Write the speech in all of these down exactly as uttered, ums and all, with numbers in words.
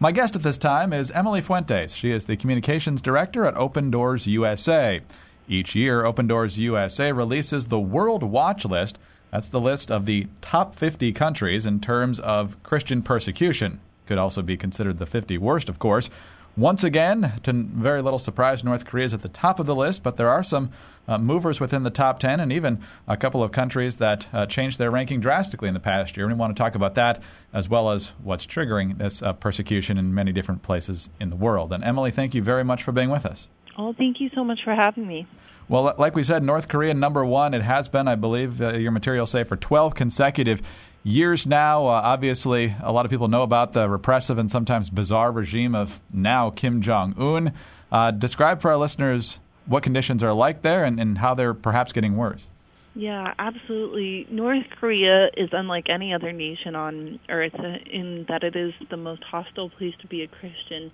My guest at this time is Emily Fuentes. She is the Communications Director at Open Doors U S A. Each year, Open Doors U S A releases the World Watch List. That's the list of the top fifty countries in terms of Christian persecution. Could also be considered the fifty worst, of course. Once again, to very little surprise, North Korea is at the top of the list, but there are some uh, movers within the top ten and even a couple of countries that uh, changed their ranking drastically in the past year. And we want to talk about that as well as what's triggering this uh, persecution in many different places in the world. And Emily, thank you very much for being with us. Oh, thank you so much for having me. Well, like we said, North Korea, number one. It has been, I believe, uh, your materials say, for twelve consecutive years now. Uh, obviously, a lot of people know about the repressive and sometimes bizarre regime of now Kim Jong-un. Uh, describe for our listeners what conditions are like there and, and how they're perhaps getting worse. Yeah, absolutely. North Korea is unlike any other nation on earth in that it is the most hostile place to be a Christian.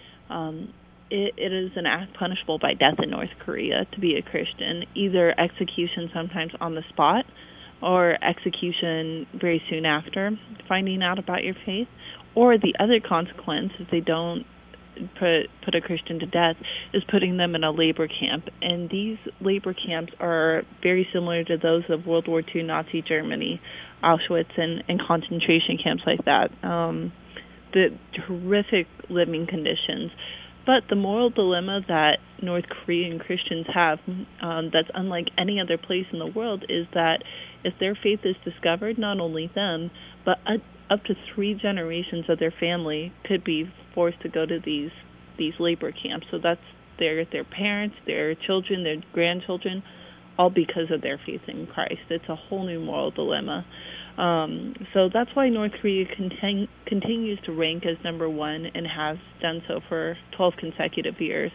Um, it, it is an act punishable by death in North Korea to be a Christian, either execution sometimes on the spot or execution very soon after finding out about your faith, or the other consequence, if they don't put put a Christian to death, is putting them in a labor camp. And these labor camps are very similar to those of World War Two Nazi Germany, Auschwitz, and, and concentration camps like that. Um, the horrific living conditions. But the moral dilemma that North Korean Christians have um, that's unlike any other place in the world is that if their faith is discovered, not only them, but uh, up to three generations of their family could be forced to go to these these labor camps. So that's their their parents, their children, their grandchildren, all because of their faith in Christ. It's a whole new moral dilemma. Um, so that's why North Korea continu- continues to rank as number one and has done so for twelve consecutive years.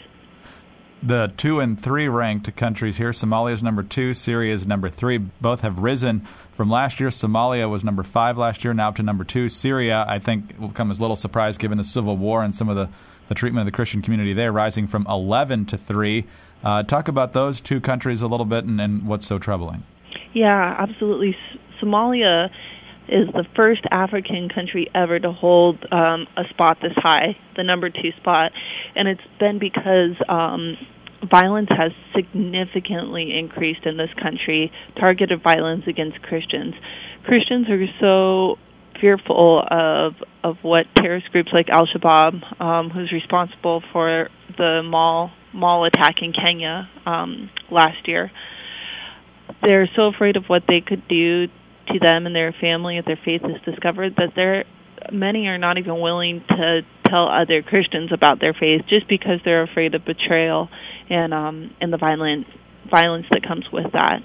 The two and three ranked countries here, Somalia is number two, Syria is number three. Both have risen from last year. Somalia was number five last year, now up to number two. Syria, I think, will come as a little surprise given the civil war and some of the, the treatment of the Christian community there, rising from eleven to three. Uh, talk about those two countries a little bit and, and what's so troubling. Yeah, absolutely. Somalia is the first African country ever to hold um, a spot this high, the number two spot, and it's been because um, violence has significantly increased in this country, targeted violence against Christians. Christians are so fearful of of what terrorist groups like Al-Shabaab, um, who's responsible for the mall mall attack in Kenya um, last year. They're so afraid of what they could do to them and their family if their faith is discovered that they're, many are not even willing to tell other Christians about their faith just because they're afraid of betrayal and um, and the violent violence that comes with that.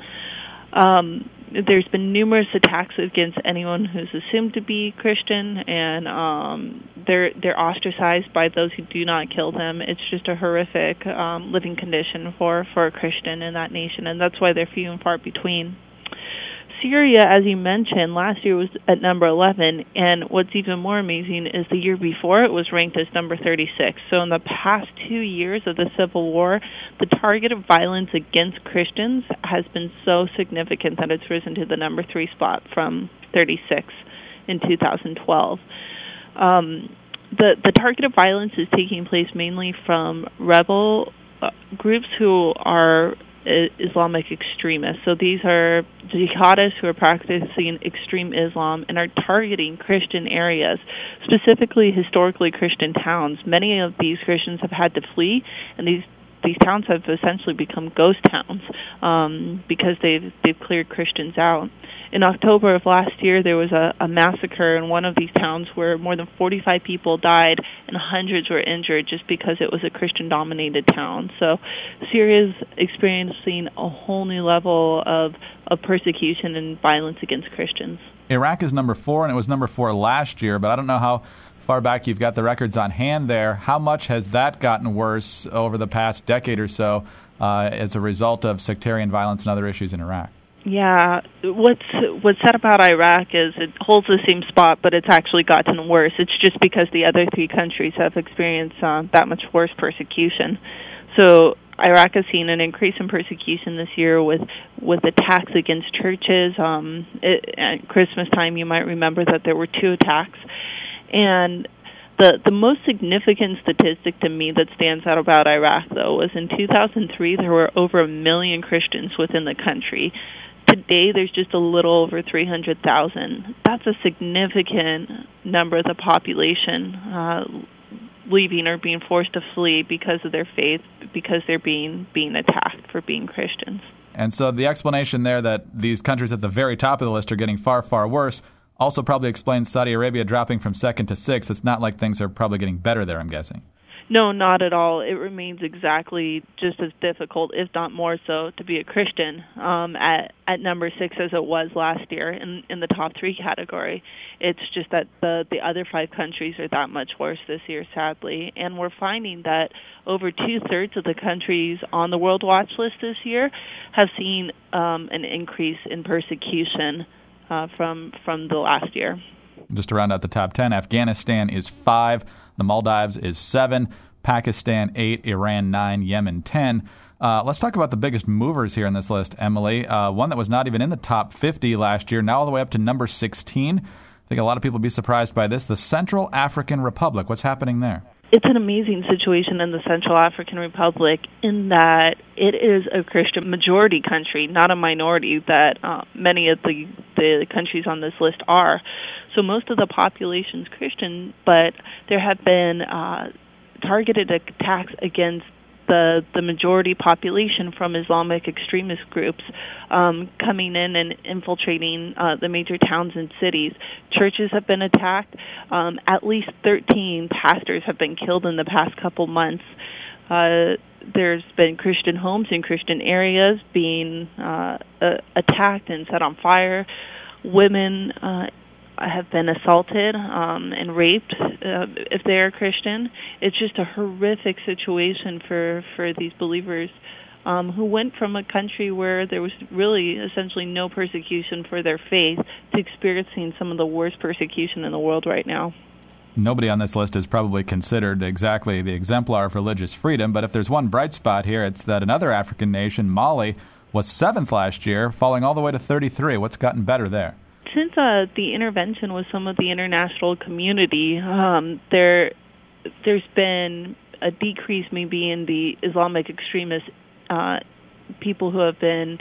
Um, there's been numerous attacks against anyone who's assumed to be Christian, and um, they're they're ostracized by those who do not kill them. It's just a horrific um, living condition for, for a Christian in that nation, and that's why they're few and far between. Syria, as you mentioned, last year was at number eleven, and what's even more amazing is the year before it was ranked as number thirty-six. So in the past two years of the civil war, the target of violence against Christians has been so significant that it's risen to the number three spot from thirty-six in two thousand twelve. Um, the, the target of violence is taking place mainly from rebel uh, groups who are Islamic extremists. So these are jihadists who are practicing extreme Islam and are targeting Christian areas, specifically historically Christian towns. Many of these Christians have had to flee, and these these towns have essentially become ghost towns um, because they've they've cleared Christians out. In October of last year, there was a, a massacre in one of these towns where more than forty-five people died and hundreds were injured just because it was a Christian-dominated town. So Syria is experiencing a whole new level of, of persecution and violence against Christians. Iraq is number four, and it was number four last year, but I don't know how far back you've got the records on hand there. How much has that gotten worse over the past decade or so uh, as a result of sectarian violence and other issues in Iraq? Yeah, what's what's said about Iraq is it holds the same spot, but it's actually gotten worse. It's just because the other three countries have experienced uh, that much worse persecution. So Iraq has seen an increase in persecution this year with with attacks against churches. Um, it, at Christmas time, you might remember that there were two attacks, and The the most significant statistic to me that stands out about Iraq, though, was in two thousand three there were over a million Christians within the country. Today there's just a little over three hundred thousand. That's a significant number of the population uh, leaving or being forced to flee because of their faith, because they're being being attacked for being Christians. And so the explanation there that these countries at the very top of the list are getting far, far worse also probably explains Saudi Arabia dropping from second to sixth. It's not like things are probably getting better there, I'm guessing. No, not at all. It remains exactly just as difficult, if not more so, to be a Christian um, at at number six as it was last year in, in the top three category. It's just that the, the other five countries are that much worse this year, sadly. And we're finding that over two-thirds of the countries on the World Watch List this year have seen um, an increase in persecution uh, from from the last year. Just to round out the top ten, Afghanistan is five, the Maldives is seven, Pakistan eight, Iran nine, Yemen ten. Uh, let's talk about the biggest movers here in this list, Emily. Uh, one that was not even in the top fifty last year, now all the way up to number sixteen. I think a lot of people would be surprised by this. The Central African Republic. What's happening there? It's an amazing situation in the Central African Republic in that it is a Christian majority country, not a minority that uh, many of the, the countries on this list are. So most of the population is Christian, but there have been uh, targeted attacks against the the majority population from Islamic extremist groups um, coming in and infiltrating uh, the major towns and cities. Churches have been attacked. Um, at least thirteen pastors have been killed in the past couple months. Uh, there's been Christian homes in Christian areas being uh, uh, attacked and set on fire. Women uh, have been assaulted um, and raped uh, if they are Christian. It's just a horrific situation for, for these believers um, who went from a country where there was really essentially no persecution for their faith to experiencing some of the worst persecution in the world right now. Nobody on this list is probably considered exactly the exemplar of religious freedom, but if there's one bright spot here, it's that another African nation, Mali, was seventh last year, falling all the way to thirty-three. What's gotten better there? Since uh, the intervention with some of the international community, um, there, there's been a decrease maybe in the Islamic extremist uh, people who have been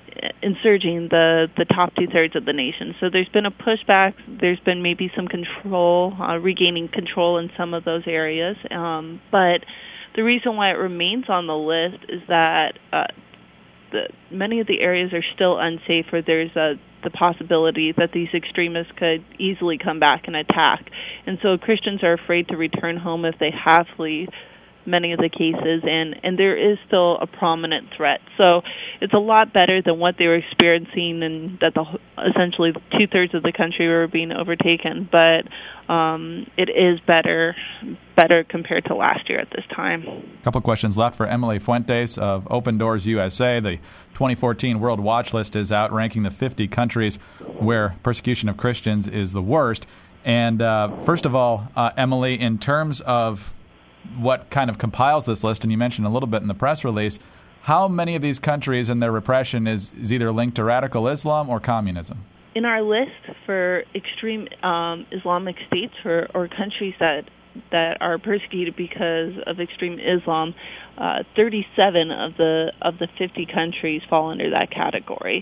insurging the, the top two-thirds of the nation. So there's been a pushback. There's been maybe some control, uh, regaining control in some of those areas. Um, but the reason why it remains on the list is that uh, the, many of the areas are still unsafe, or there's a the possibility that these extremists could easily come back and attack. And so Christians are afraid to return home if they have fled many of the cases, and, and there is still a prominent threat. So it's a lot better than what they were experiencing, and that the essentially two-thirds of the country were being overtaken. But um, it is better better compared to last year at this time. A couple questions left for Emily Fuentes of Open Doors U S A. The twenty fourteen World Watch List is out, ranking the fifty countries where persecution of Christians is the worst. And uh, first of all, uh, Emily, in terms of what kind of compiles this list, and you mentioned a little bit in the press release, how many of these countries and their repression is, is either linked to radical Islam or communism? In our list for extreme um, Islamic states or, or countries that that are persecuted because of extreme Islam, uh, thirty-seven of the of the fifty countries fall under that category.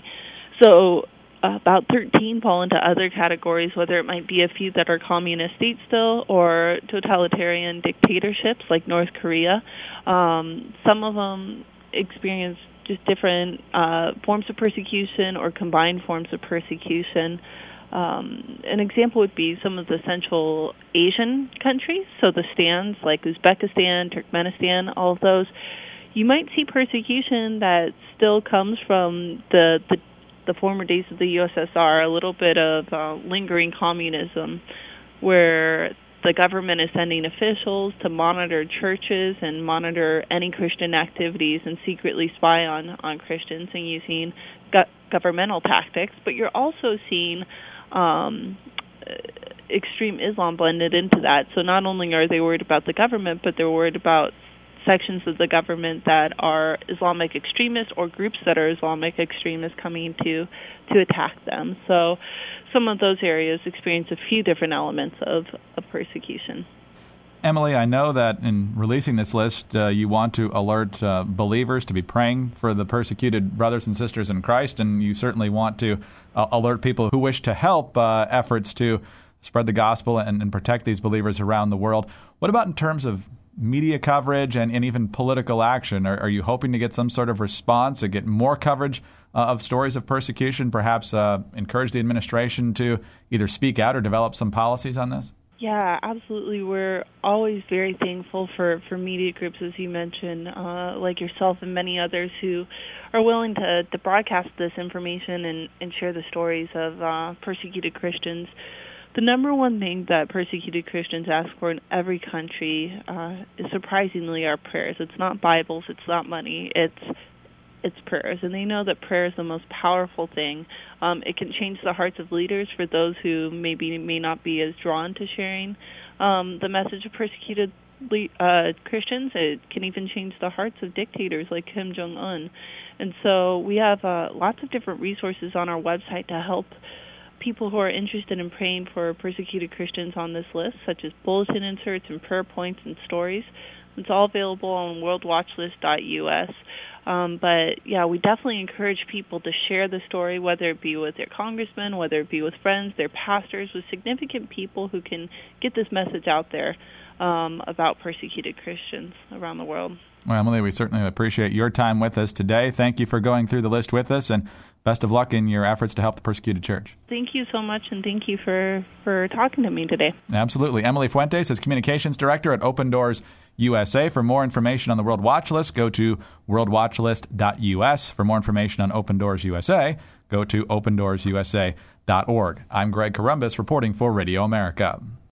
So uh, about thirteen fall into other categories, whether it might be a few that are communist states still or totalitarian dictatorships like North Korea. Um, some of them experience just different uh, forms of persecution or combined forms of persecution. Um, an example would be some of the Central Asian countries, so the stands like Uzbekistan, Turkmenistan, all of those. You might see persecution that still comes from the the, the former days of the U S S R, a little bit of uh, lingering communism, where the government is sending officials to monitor churches and monitor any Christian activities and secretly spy on, on Christians and using go- governmental tactics. But you're also seeing um, extreme Islam blended into that. So not only are they worried about the government, but they're worried about sections of the government that are Islamic extremists or groups that are Islamic extremists coming to to attack them. So some of those areas experience a few different elements of, of persecution. Emily, I know that in releasing this list, uh, you want to alert uh, believers to be praying for the persecuted brothers and sisters in Christ, and you certainly want to uh, alert people who wish to help uh, efforts to spread the gospel and, and protect these believers around the world. What about in terms of media coverage and, and even political action? Are, are you hoping to get some sort of response or get more coverage uh, of stories of persecution, perhaps uh, encourage the administration to either speak out or develop some policies on this? Yeah, absolutely. We're always very thankful for, for media groups, as you mentioned, uh, like yourself and many others who are willing to, to broadcast this information and, and share the stories of uh, persecuted Christians. The number one thing that persecuted Christians ask for in every country uh, is surprisingly our prayers. It's not Bibles, it's not money, it's it's prayers. And they know that prayer is the most powerful thing. Um, it can change the hearts of leaders for those who maybe may not be as drawn to sharing um, the message of persecuted uh, Christians. It can even change the hearts of dictators like Kim Jong-un. And so we have uh, lots of different resources on our website to help people who are interested in praying for persecuted Christians on this list, such as bulletin inserts and prayer points and stories. It's all available on world watch list dot U S. Um, but, yeah, we definitely encourage people to share the story, whether it be with their congressmen, whether it be with friends, their pastors, with significant people who can get this message out there um, about persecuted Christians around the world. Well, Emily, we certainly appreciate your time with us today. Thank you for going through the list with us, and best of luck in your efforts to help the persecuted church. Thank you so much, and thank you for, for talking to me today. Absolutely. Emily Fuentes is Communications Director at Open Doors U S A. For more information on the World Watch List, go to world watch list dot U S. For more information on Open Doors U S A, go to open doors U S A dot org. I'm Greg Corombos reporting for Radio America.